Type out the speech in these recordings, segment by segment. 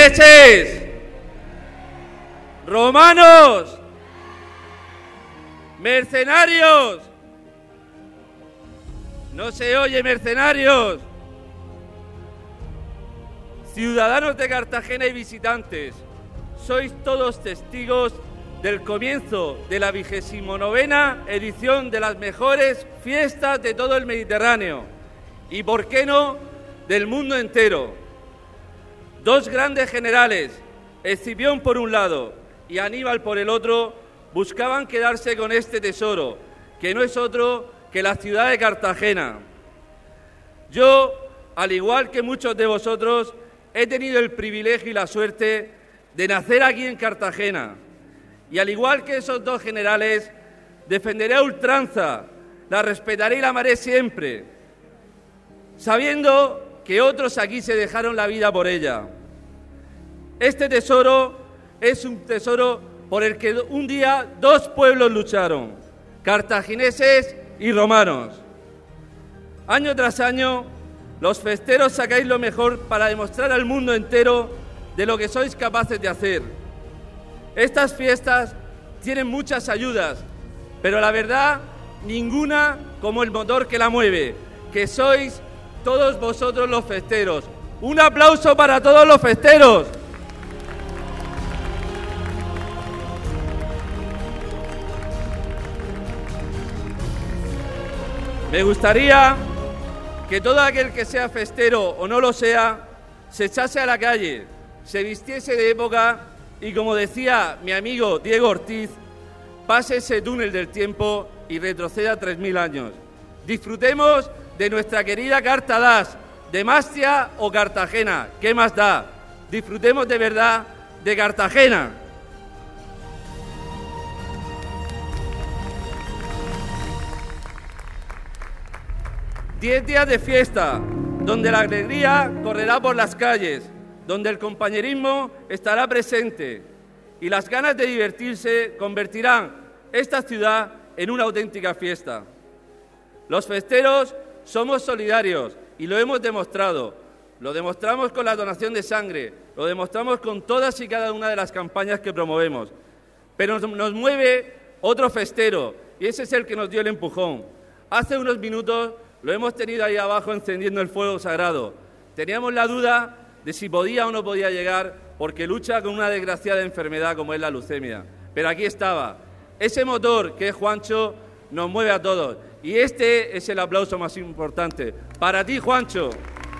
cartagineses, romanos, mercenarios. No se oye, mercenarios. Ciudadanos de Cartagena y visitantes, sois todos testigos del comienzo de la 29ª edición de las mejores fiestas de todo el Mediterráneo y, por qué no, del mundo entero. Dos grandes generales, Escipión por un lado y Aníbal por el otro, buscaban quedarse con este tesoro, que no es otro que la ciudad de Cartagena. Yo, al igual que muchos de vosotros, he tenido el privilegio y la suerte de nacer aquí en Cartagena. Y al igual que esos dos generales, defenderé a ultranza, la respetaré y la amaré siempre, sabiendo que otros aquí se dejaron la vida por ella. Este tesoro es un tesoro por el que un día dos pueblos lucharon, cartagineses y romanos. Año tras año, los festeros sacáis lo mejor para demostrar al mundo entero de lo que sois capaces de hacer. Estas fiestas tienen muchas ayudas, pero la verdad, ninguna como el motor que la mueve, que sois todos vosotros los festeros. ¡Un aplauso para todos los festeros! Me gustaría que todo aquel que sea festero o no lo sea, se echase a la calle, se vistiese de época y, como decía mi amigo Diego Ortiz, pase ese túnel del tiempo y retroceda 3000 años. Disfrutemos de nuestra querida Carta d'As, de Mastia o Cartagena, ¿qué más da? Disfrutemos de verdad de Cartagena. Diez días de fiesta, donde la alegría correrá por las calles, donde el compañerismo estará presente y las ganas de divertirse convertirán esta ciudad en una auténtica fiesta. Los festeros somos solidarios y lo hemos demostrado. Lo demostramos con la donación de sangre, lo demostramos con todas y cada una de las campañas que promovemos. Pero nos mueve otro festero y ese es el que nos dio el empujón. Hace unos minutos lo hemos tenido ahí abajo encendiendo el fuego sagrado. Teníamos la duda de si podía o no podía llegar porque lucha con una desgraciada enfermedad como es la leucemia. Pero aquí estaba. Ese motor que es Juancho nos mueve a todos. Y este es el aplauso más importante. Para ti, Juancho.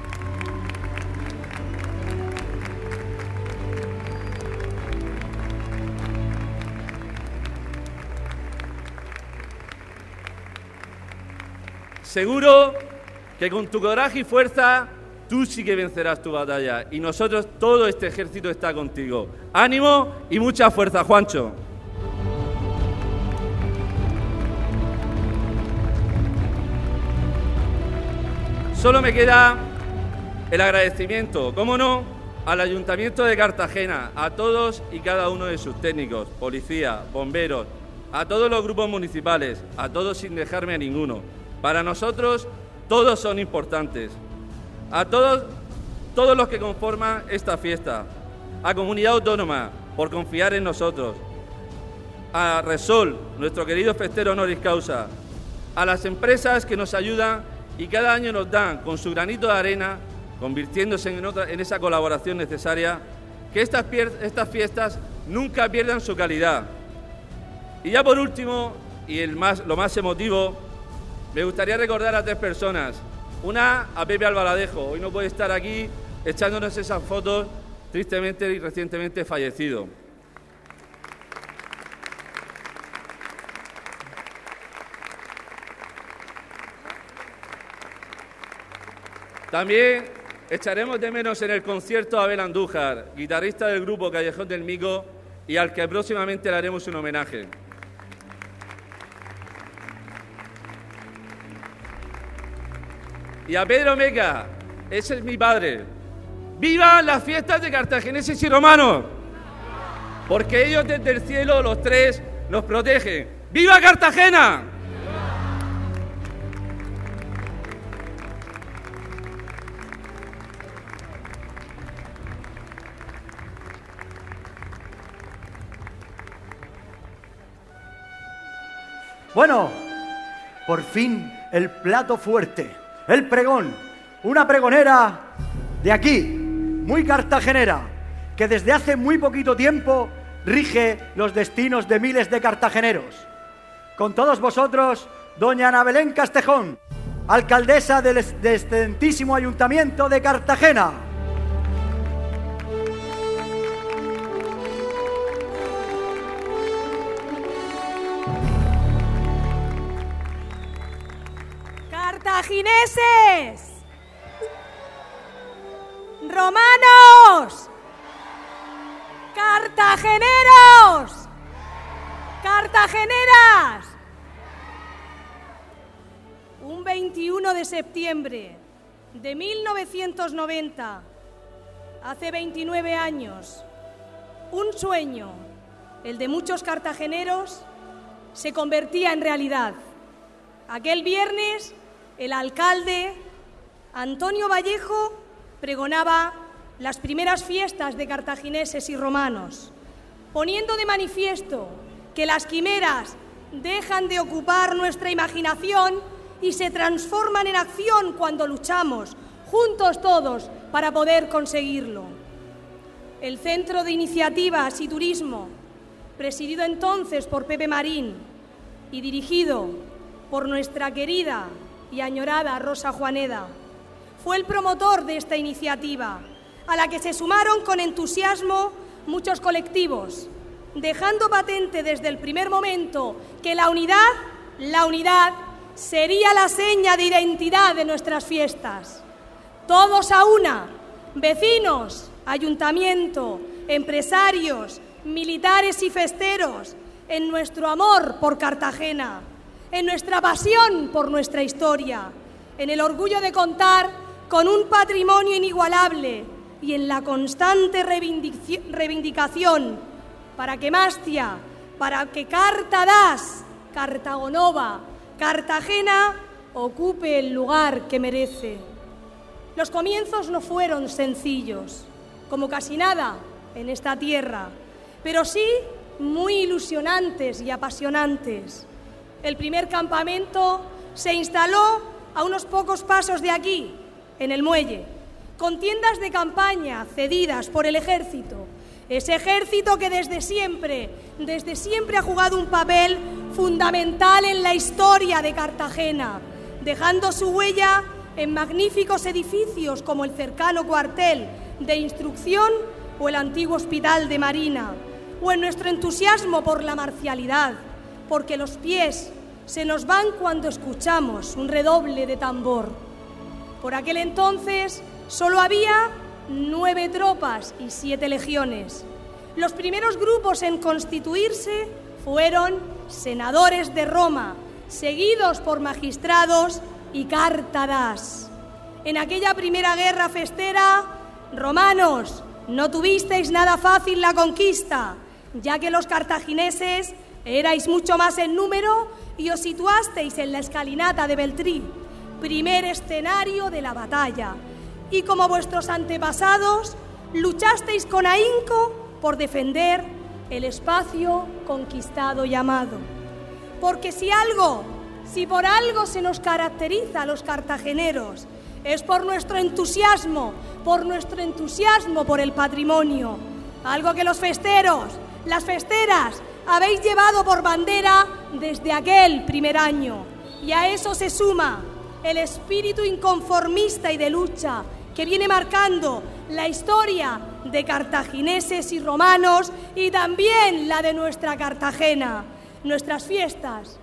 Seguro que con tu coraje y fuerza tú sí que vencerás tu batalla y nosotros, todo este ejército está contigo. Ánimo y mucha fuerza, Juancho. Solo me queda el agradecimiento, cómo no, al Ayuntamiento de Cartagena, a todos y cada uno de sus técnicos, policía, bomberos, a todos los grupos municipales, a todos sin dejarme a ninguno. Para nosotros, todos son importantes. A todos los que conforman esta fiesta. A Comunidad Autónoma, por confiar en nosotros. A Resol, nuestro querido festero honoris causa. A las empresas que nos ayudan y cada año nos dan con su granito de arena, convirtiéndose en esa colaboración necesaria, que estas fiestas nunca pierdan su calidad. Y ya por último, y lo más emotivo, me gustaría recordar a tres personas. Una, a Pepe Albaladejo. Hoy no puede estar aquí echándonos esas fotos, tristemente y recientemente fallecido. También echaremos de menos en el concierto a Abel Andújar, guitarrista del grupo Callejón del Mico, y al que próximamente le haremos un homenaje. Y a Pedro Meca, ese es mi padre. ¡Vivan las fiestas de cartagineses y romanos! Porque ellos desde el cielo, los tres, nos protegen. ¡Viva Cartagena! Bueno, por fin el plato fuerte, el pregón. Una pregonera de aquí, muy cartagenera, que desde hace muy poquito tiempo rige los destinos de miles de cartageneros. Con todos vosotros, doña Ana Belén Castejón, alcaldesa del excelentísimo Ayuntamiento de Cartagena. Cartagineses, romanos, cartageneros, cartageneras. Un 21 de septiembre de 1990, hace 29 años, un sueño, el de muchos cartageneros, se convertía en realidad. Aquel viernes, el alcalde Antonio Vallejo pregonaba las primeras fiestas de cartagineses y romanos, poniendo de manifiesto que las quimeras dejan de ocupar nuestra imaginación y se transforman en acción cuando luchamos, juntos todos, para poder conseguirlo. El Centro de Iniciativas y Turismo, presidido entonces por Pepe Marín y dirigido por nuestra querida y añorada Rosa Juaneda, fue el promotor de esta iniciativa, a la que se sumaron con entusiasmo muchos colectivos, dejando patente desde el primer momento que la unidad sería la seña de identidad de nuestras fiestas. Todos a una, vecinos, ayuntamiento, empresarios, militares y festeros, en nuestro amor por Cartagena, en nuestra pasión por nuestra historia, en el orgullo de contar con un patrimonio inigualable y en la constante reivindicación para que Mastia, para que Cartadas, Cartagonova, Cartagena ocupe el lugar que merece. Los comienzos no fueron sencillos, como casi nada en esta tierra, pero sí muy ilusionantes y apasionantes. El primer campamento se instaló a unos pocos pasos de aquí, en el muelle, con tiendas de campaña cedidas por el ejército. Ese ejército que desde siempre ha jugado un papel fundamental en la historia de Cartagena, dejando su huella en magníficos edificios como el cercano cuartel de instrucción o el antiguo hospital de Marina, o en nuestro entusiasmo por la marcialidad, porque los pies se nos van cuando escuchamos un redoble de tambor. Por aquel entonces solo había 9 tropas y 7 legiones. Los primeros grupos en constituirse fueron senadores de Roma, seguidos por magistrados y Cartadas. En aquella primera guerra festera, romanos, no tuvisteis nada fácil la conquista, ya que los cartagineses erais mucho más en número y os situasteis en la escalinata de Beltrí, primer escenario de la batalla, y como vuestros antepasados, luchasteis con ahínco por defender el espacio conquistado y amado. Porque si por algo se nos caracteriza a los cartageneros, es por nuestro entusiasmo por el patrimonio, algo que los festeros, las festeras, habéis llevado por bandera desde aquel primer año. Y a eso se suma el espíritu inconformista y de lucha que viene marcando la historia de cartagineses y romanos y también la de nuestra Cartagena. Nuestras fiestas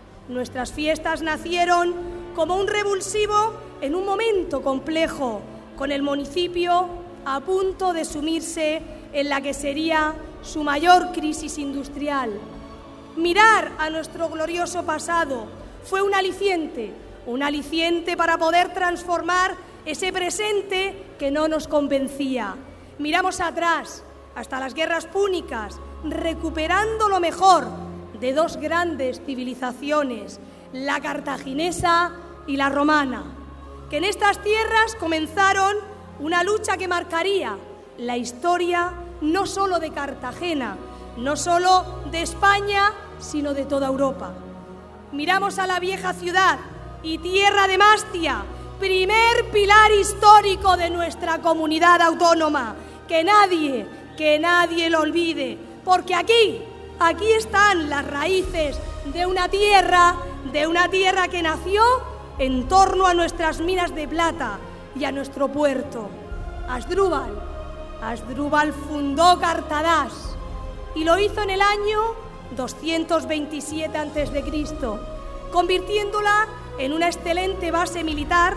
nacieron como un revulsivo en un momento complejo, con el municipio a punto de sumirse en la que sería su mayor crisis industrial. Mirar a nuestro glorioso pasado fue un aliciente para poder transformar ese presente que no nos convencía. Miramos atrás, hasta las guerras púnicas, recuperando lo mejor de 2 grandes civilizaciones, la cartaginesa y la romana, que en estas tierras comenzaron una lucha que marcaría la historia no solo de Cartagena, no solo de España, sino de toda Europa. miramos a la vieja ciudad y tierra de Mastia, primer pilar histórico de nuestra comunidad autónoma. Que nadie lo olvide, porque aquí están las raíces de una tierra que nació en torno a nuestras minas de plata y a nuestro puerto. Asdrúbal fundó Cartadas y lo hizo en el año 227 a.C., convirtiéndola en una excelente base militar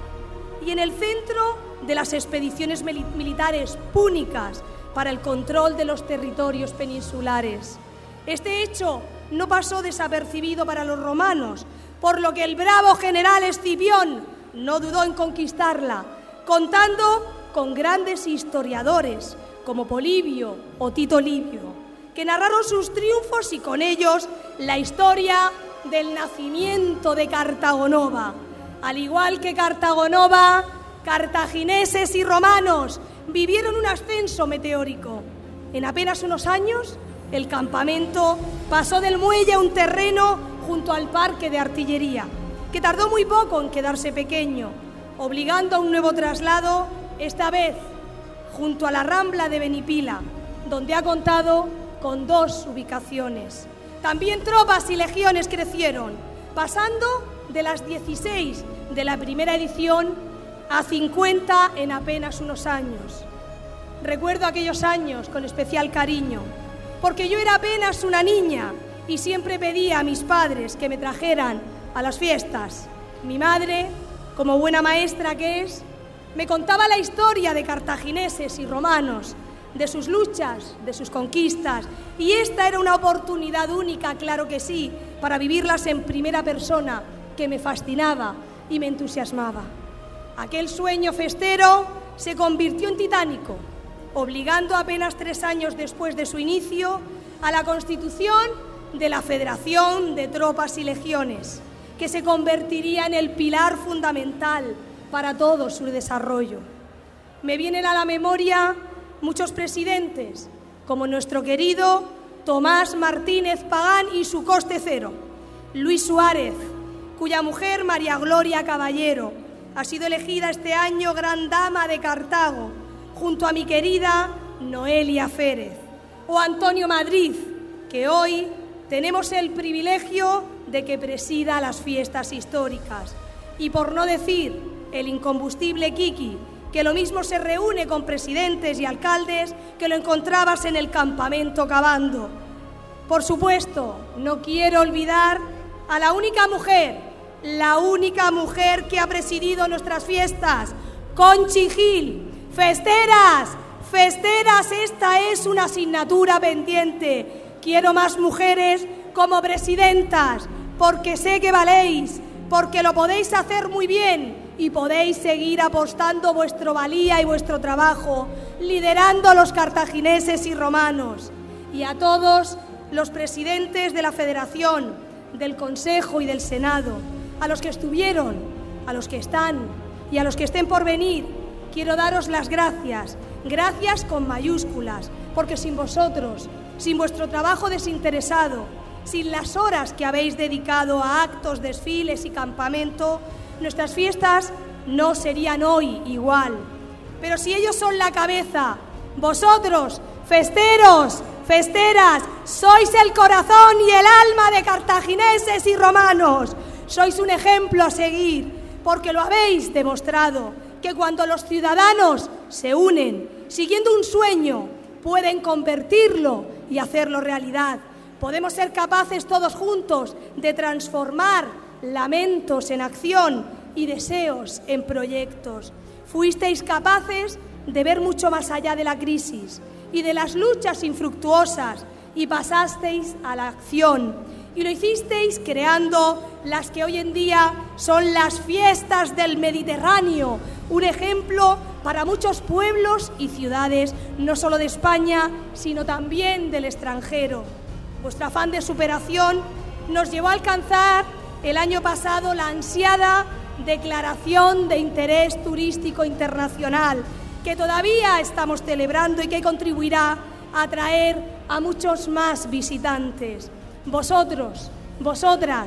y en el centro de las expediciones militares púnicas para el control de los territorios peninsulares. Este hecho no pasó desapercibido para los romanos, por lo que el bravo general Escipión no dudó en conquistarla, contando con grandes historiadores como Polibio o Tito Livio, que narraron sus triunfos y con ellos la historia del nacimiento de Cartago Nova. Al igual que Cartago Nova, cartagineses y romanos vivieron un ascenso meteórico. En apenas unos años, el campamento pasó del muelle a un terreno junto al parque de artillería, que tardó muy poco en quedarse pequeño, obligando a un nuevo traslado, esta vez junto a la Rambla de Benipila, donde ha contado con 2 ubicaciones. También tropas y legiones crecieron, pasando de las 16 de la primera edición a 50 en apenas unos años. Recuerdo aquellos años con especial cariño, porque yo era apenas una niña y siempre pedía a mis padres que me trajeran a las fiestas. Mi madre, como buena maestra que es, me contaba la historia de cartagineses y romanos, de sus luchas, de sus conquistas, y esta era una oportunidad única, claro que sí, para vivirlas en primera persona, que me fascinaba y me entusiasmaba. Aquel sueño festero se convirtió en titánico, obligando apenas 3 años después de su inicio a la constitución de la Federación de Tropas y Legiones, que se convertiría en el pilar fundamental para todo su desarrollo. Me vienen a la memoria muchos presidentes, como nuestro querido Tomás Martínez Pagán y su coste cero, Luis Suárez, cuya mujer, María Gloria Caballero, ha sido elegida este año Gran Dama de Cartago, junto a mi querida Noelia Férez, o Antonio Madrid, que hoy tenemos el privilegio de que presida las fiestas históricas, y por no decir el incombustible Kiki, que lo mismo se reúne con presidentes y alcaldes que lo encontrabas en el campamento cavando. Por supuesto, no quiero olvidar a la única mujer que ha presidido nuestras fiestas, Conchi Gil. ¡Festeras! ¡Festeras! Esta es una asignatura pendiente. Quiero más mujeres como presidentas, porque sé que valéis, porque lo podéis hacer muy bien y podéis seguir apostando vuestra valía y vuestro trabajo, liderando a los cartagineses y romanos. Y a todos los presidentes de la Federación, del Consejo y del Senado, a los que estuvieron, a los que están y a los que estén por venir, quiero daros las gracias, gracias con mayúsculas, porque sin vosotros, sin vuestro trabajo desinteresado, sin las horas que habéis dedicado a actos, desfiles y campamento, nuestras fiestas no serían hoy igual. Pero si ellos son la cabeza, vosotros, festeros, festeras, sois el corazón y el alma de cartagineses y romanos. Sois un ejemplo a seguir, porque lo habéis demostrado, que cuando los ciudadanos se unen, siguiendo un sueño, pueden convertirlo y hacerlo realidad. Podemos ser capaces todos juntos de transformar lamentos en acción y deseos en proyectos. Fuisteis capaces de ver mucho más allá de la crisis y de las luchas infructuosas y pasasteis a la acción. Y lo hicisteis creando las que hoy en día son las fiestas del Mediterráneo, un ejemplo para muchos pueblos y ciudades, no solo de España, sino también del extranjero. Vuestro afán de superación nos llevó a alcanzar el año pasado la ansiada Declaración de Interés Turístico Internacional, que todavía estamos celebrando y que contribuirá a atraer a muchos más visitantes. Vosotros, vosotras,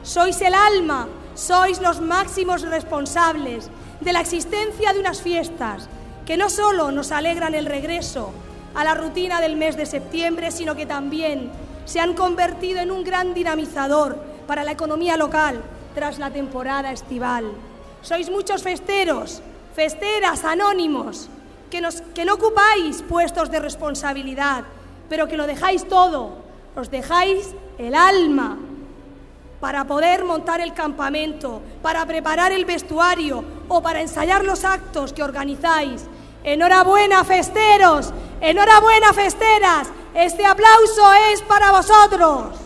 sois el alma, sois los máximos responsables de la existencia de unas fiestas que no solo nos alegran el regreso a la rutina del mes de septiembre, sino que también se han convertido en un gran dinamizador para la economía local tras la temporada estival. Sois muchos festeros, festeras anónimos, que no ocupáis puestos de responsabilidad, pero que lo dejáis todo, os dejáis el alma para poder montar el campamento, para preparar el vestuario o para ensayar los actos que organizáis. ¡Enhorabuena, festeros! ¡Enhorabuena, festeras! Este aplauso es para vosotros.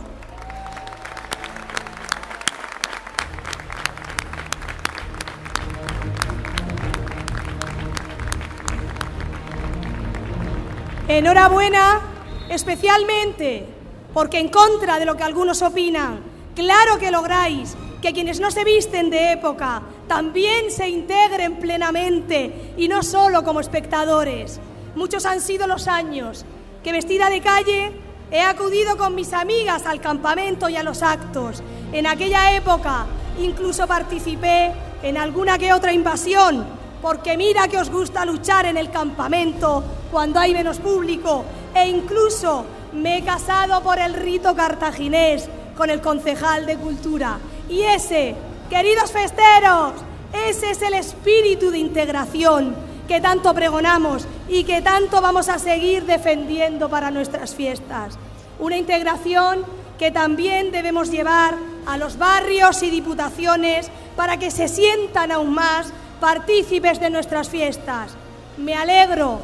Enhorabuena especialmente porque, en contra de lo que algunos opinan, claro que lográis que quienes no se visten de época también se integren plenamente y no solo como espectadores. Muchos han sido los años que, vestida de calle, he acudido con mis amigas al campamento y a los actos. En aquella época incluso participé en alguna que otra invasión, porque mira que os gusta luchar en el campamento cuando hay menos público, e incluso me he casado por el rito cartaginés con el concejal de Cultura. Y ese, queridos festeros, ese es el espíritu de integración que tanto pregonamos y que tanto vamos a seguir defendiendo para nuestras fiestas. Una integración que también debemos llevar a los barrios y diputaciones para que se sientan aún más partícipes de nuestras fiestas. Me alegro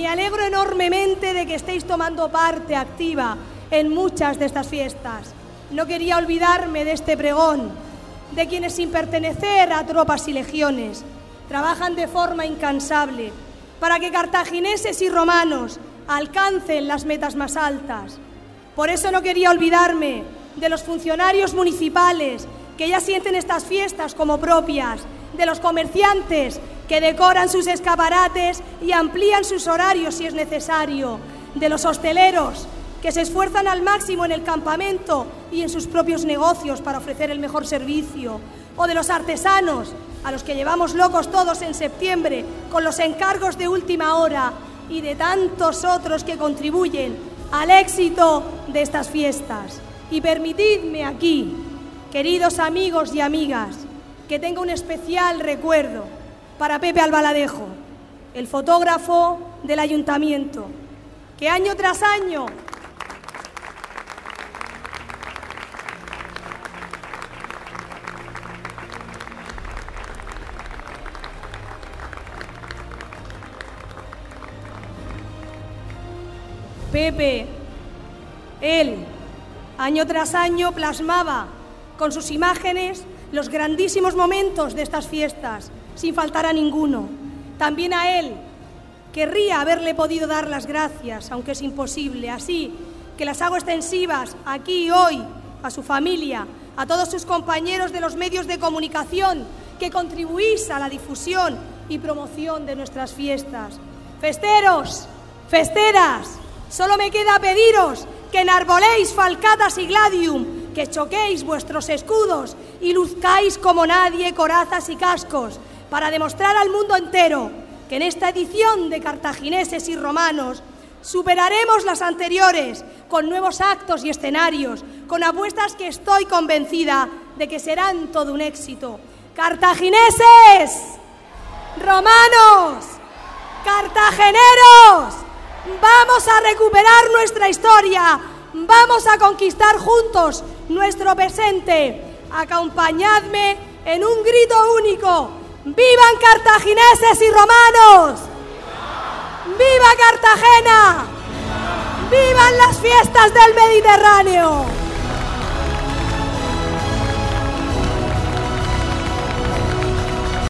enormemente de que estéis tomando parte activa en muchas de estas fiestas. No quería olvidarme de este pregón, de quienes, sin pertenecer a tropas y legiones, trabajan de forma incansable para que cartagineses y romanos alcancen las metas más altas. Por eso no quería olvidarme de los funcionarios municipales que ya sienten estas fiestas como propias, de los comerciantes que decoran sus escaparates y amplían sus horarios si es necesario, de los hosteleros que se esfuerzan al máximo en el campamento y en sus propios negocios para ofrecer el mejor servicio, o de los artesanos, a los que llevamos locos todos en septiembre con los encargos de última hora, y de tantos otros que contribuyen al éxito de estas fiestas. Y permitidme aquí, queridos amigos y amigas, que tenga un especial recuerdo para Pepe Albaladejo, el fotógrafo del ayuntamiento, que año tras año él, año tras año, plasmaba con sus imágenes los grandísimos momentos de estas fiestas, sin faltar a ninguno. También a él querría haberle podido dar las gracias, aunque es imposible, así que las hago extensivas aquí y hoy a su familia, a todos sus compañeros de los medios de comunicación que contribuís a la difusión y promoción de nuestras fiestas. Festeros, festeras, solo me queda pediros que enarboléis falcatas y gladium, que choquéis vuestros escudos y luzcáis como nadie corazas y cascos, para demostrar al mundo entero que en esta edición de cartagineses y romanos superaremos las anteriores con nuevos actos y escenarios, con apuestas que estoy convencida de que serán todo un éxito. Cartagineses, romanos, cartageneros, vamos a recuperar nuestra historia, vamos a conquistar juntos nuestro presente. Acompañadme en un grito único: ¡vivan cartagineses y romanos! ¡Viva Cartagena! ¡Vivan las fiestas del Mediterráneo!